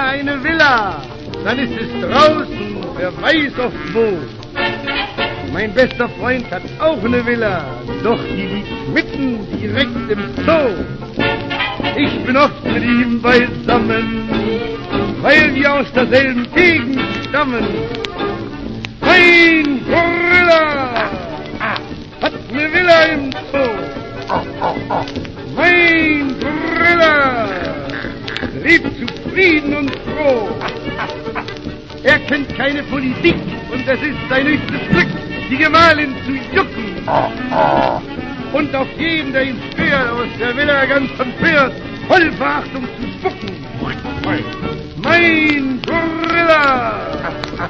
eine Villa, dann ist es draußen, wer weiß oft wo. Mein bester Freund hat auch eine Villa, doch die liegt mitten direkt im Zoo. Ich bin oft mit ihm beisammen, weil wir aus derselben Gegend stammen. Mein Gorilla hat eine Villa im Zoo. Mein Gorilla lebt zufrieden und froh. Er kennt keine Politik und es ist sein höchstes Glück, die Gemahlin zu jucken. Und auf jeden, der ihn stört, aus der Villa ganz empört, voll Verachtung zu spucken. Mein Gorilla